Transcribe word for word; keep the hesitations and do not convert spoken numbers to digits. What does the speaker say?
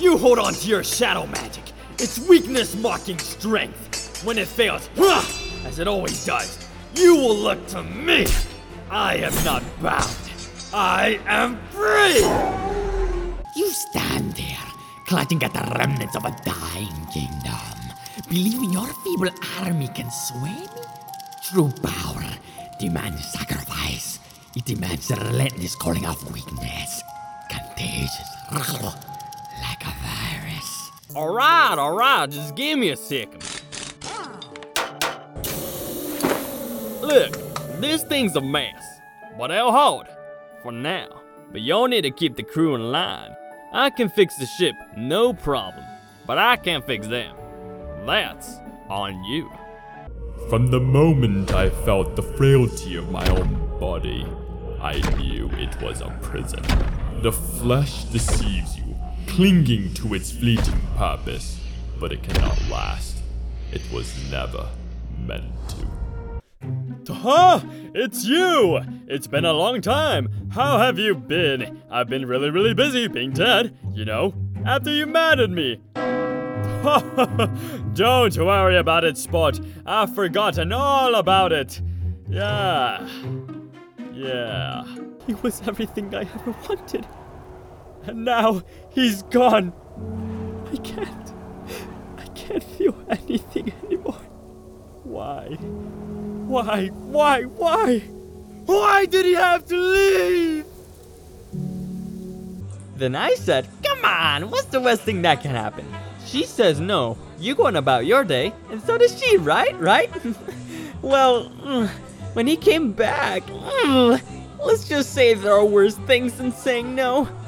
You hold on to your shadow magic. It's weakness mocking strength. When it fails, huh, as it always does, you will look to me. I am not bound. I am free! You stand there, clutching at the remnants of a dying kingdom, believing your feeble army can sway me? True power demands sacrifice. It demands the relentless calling of weakness. Contagious, like a virus. Alright, alright, just give me a second. Look, this thing's a mess, but I'll hold. For now. But y'all need to keep the crew in line. I can fix the ship, no problem. But I can't fix them. That's on you. From the moment I felt the frailty of my own body, I knew it was a prison. The flesh deceives you, clinging to its fleeting purpose, but it cannot last. It was never meant to. Huh? It's you! It's been a long time. How have you been? I've been really, really busy being dead, you know, after you mad at me. Don't worry about it, Spot. I've forgotten all about it. Yeah. Yeah. He was everything I ever wanted. And now he's gone. I can't. I can't feel anything anymore. Why? Why? Why? Why? Why did he have to leave? Then I said, come on, what's the worst thing that can happen? She says no, you going about your day, and so does she, right? Right? Well, mm, when he came back, mm, let's just say there are worse things than saying no.